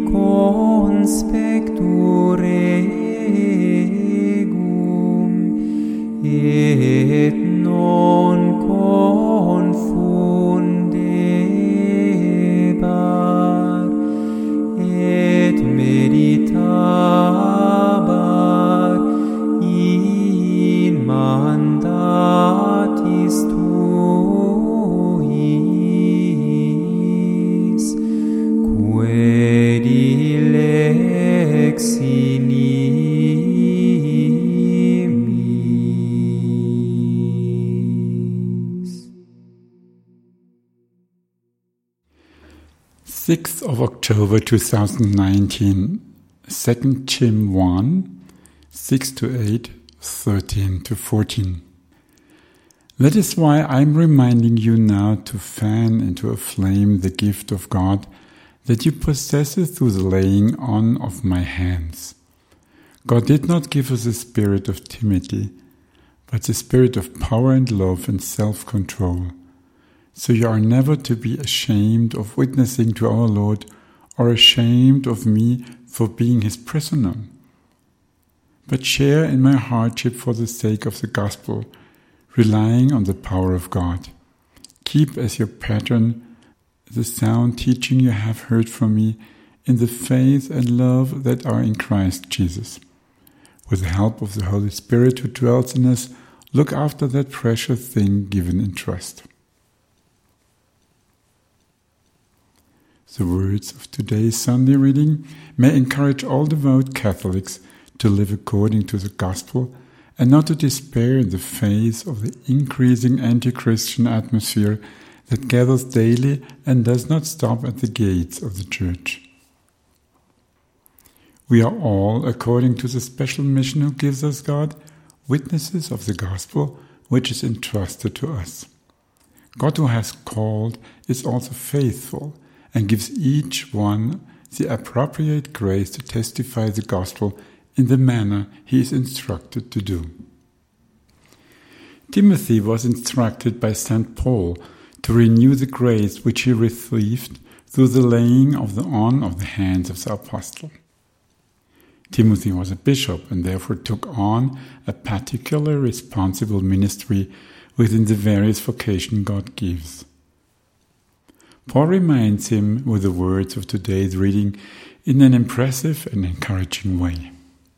conspectu regum, et non confundebar, et meditabar in mandatis tuis, quae dilexi nimis. 6th of October 2019, 2 Tim 1, 6-8, 13-14. That is why I'm reminding you now to fan into a flame the gift of God that you possess through the laying on of my hands. God did not give us a spirit of timidity, but the spirit of power and love and self-control. So you are never to be ashamed of witnessing to our Lord or ashamed of me for being his prisoner. But share in my hardship for the sake of the gospel, relying on the power of God. Keep as your pattern the sound teaching you have heard from me in the faith and love that are in Christ Jesus. With the help of the Holy Spirit who dwells in us, look after that precious thing given in trust. The words of today's Sunday reading may encourage all devout Catholics to live according to the gospel and not to despair in the face of the increasing anti-Christian atmosphere that gathers daily and does not stop at the gates of the Church. We are all, according to the special mission who gives us God, witnesses of the gospel which is entrusted to us. God who has called is also faithful and gives each one the appropriate grace to testify the gospel in the manner he is instructed to do. Timothy was instructed by St. Paul to renew the grace which he received through the laying on of the hands of the apostle. Timothy was a bishop and therefore took on a particular responsible ministry within the various vocations God gives. Paul reminds him with the words of today's reading in an impressive and encouraging way.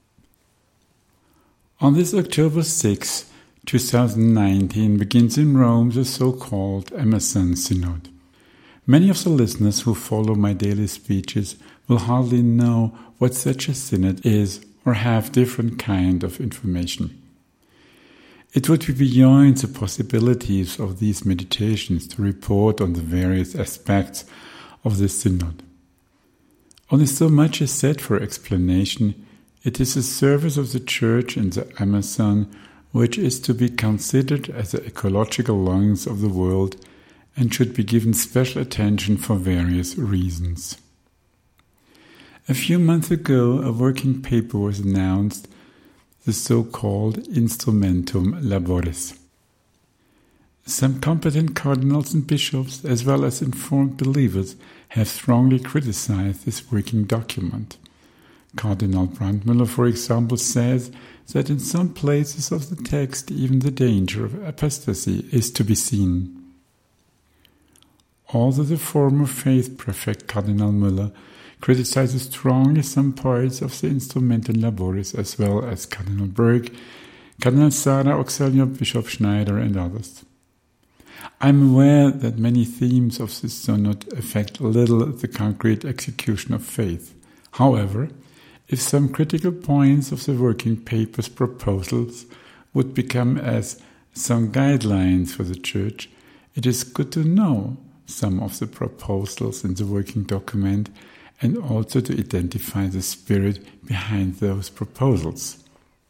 On this October 6, 2019 begins in Rome the so-called Emerson Synod. Many of the listeners who follow my daily speeches will hardly know what such a synod is or have different kind of information. It would be beyond the possibilities of these meditations to report on the various aspects of the synod. Only so much is said for explanation. It is the service of the Church in the Amazon which is to be considered as the ecological lungs of the world and should be given special attention for various reasons. A few months ago, a working paper was announced, the so-called Instrumentum Laboris. Some competent cardinals and bishops, as well as informed believers, have strongly criticized this working document. Cardinal Brandmüller, for example, says that in some places of the text even the danger of apostasy is to be seen. Although the former faith prefect Cardinal Müller criticizes strongly some parts of the Instrumentum Laboris, as well as Cardinal Berg, Cardinal Sarah Auxilio, Bishop Schneider, and others. I am aware that many themes of this synod affect little the concrete execution of faith. However, if some critical points of the working paper's proposals would become as some guidelines for the Church, it is good to know some of the proposals in the working document and also to identify the spirit behind those proposals.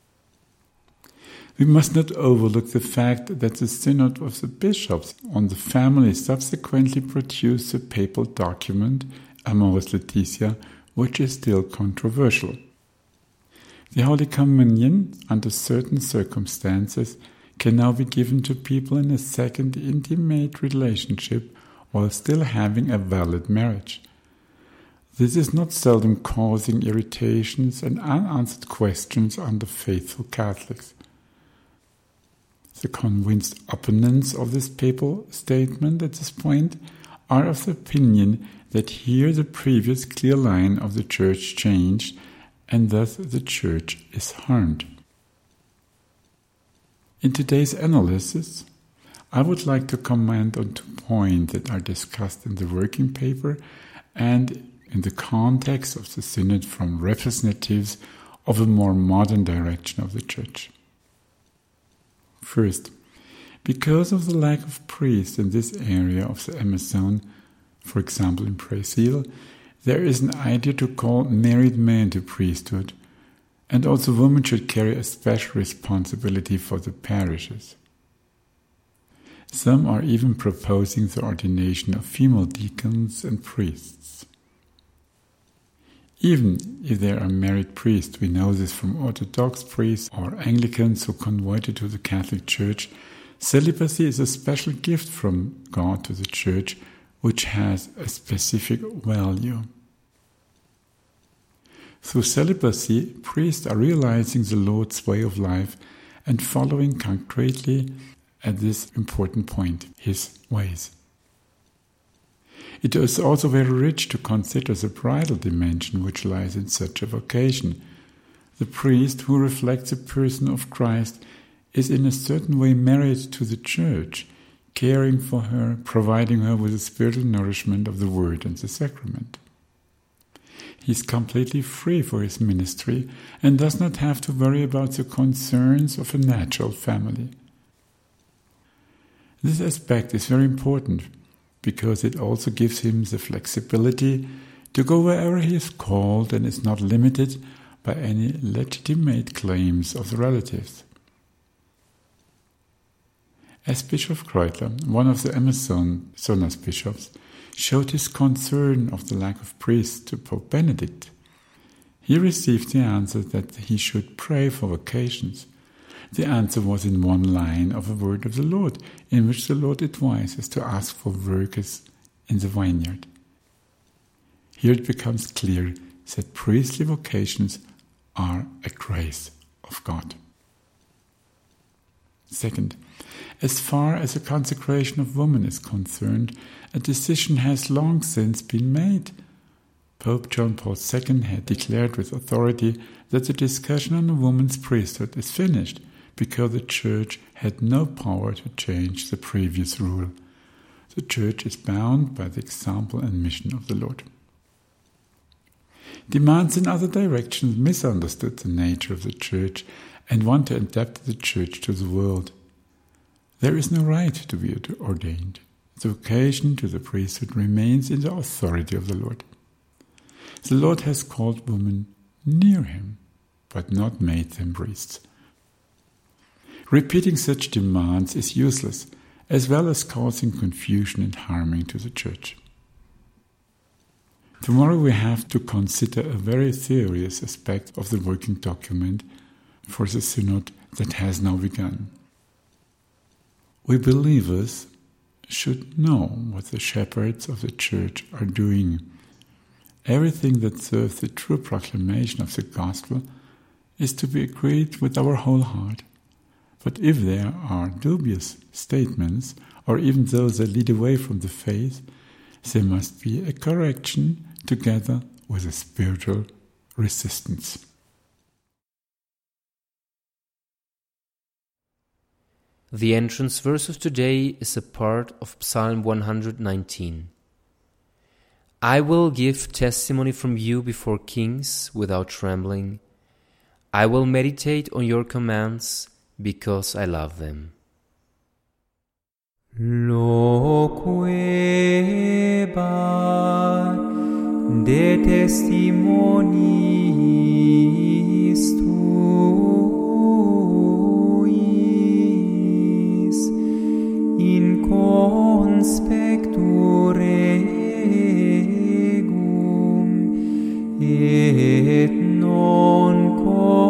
We must not overlook the fact that the Synod of the Bishops on the Family subsequently produced a papal document, Amoris Laetitia, which is still controversial. The Holy Communion, under certain circumstances, can now be given to people in a second intimate relationship while still having a valid marriage. This is not seldom causing irritations and unanswered questions under faithful Catholics. The convinced opponents of this papal statement at this point are of the opinion that here the previous clear line of the Church changed, and thus the Church is harmed. In today's analysis, I would like to comment on 2 points that are discussed in the working paper and in the context of the Synod from representatives of a more modern direction of the Church. First, because of the lack of priests in this area of the Amazon, for example in Brazil, there is an idea to call married men to priesthood, and also women should carry a special responsibility for the parishes. Some are even proposing the ordination of female deacons and priests. Even if there are married priests, we know this from Orthodox priests or Anglicans who converted to the Catholic Church, celibacy is a special gift from God to the Church, which has a specific value. Through celibacy, priests are realizing the Lord's way of life and following concretely at this important point, His ways. It is also very rich to consider the bridal dimension which lies in such a vocation. The priest who reflects the person of Christ is in a certain way married to the Church, caring for her, providing her with the spiritual nourishment of the Word and the Sacrament. He is completely free for his ministry and does not have to worry about the concerns of a natural family. This aspect is very important because it also gives him the flexibility to go wherever he is called and is not limited by any legitimate claims of the relatives. As Bishop Kreutler, one of the Amazonas bishops, showed his concern of the lack of priests to Pope Benedict, he received the answer that he should pray for vocations. The answer was in one line of a word of the Lord, in which the Lord advises to ask for workers in the vineyard. Here it becomes clear that priestly vocations are a grace of God. Second, as far as the consecration of women is concerned, a decision has long since been made. Pope John Paul II had declared with authority that the discussion on a woman's priesthood is finished, because the Church had no power to change the previous rule. The Church is bound by the example and mission of the Lord. Demands in other directions misunderstood the nature of the Church and want to adapt the Church to the world. There is no right to be ordained. The vocation to the priesthood remains in the authority of the Lord. The Lord has called women near Him, but not made them priests. Repeating such demands is useless, as well as causing confusion and harming to the Church. Tomorrow we have to consider a very serious aspect of the working document for the Synod that has now begun. We believers should know what the shepherds of the Church are doing. Everything that serves the true proclamation of the Gospel is to be agreed with our whole heart. But if there are dubious statements, or even those that lead away from the faith, there must be a correction together with a spiritual resistance. The entrance verse of today is a part of Psalm 119. I will give testimony from you before kings without trembling. I will meditate on your commands because I love them. Loquebat de testimoniis tuis in conspectu regum et non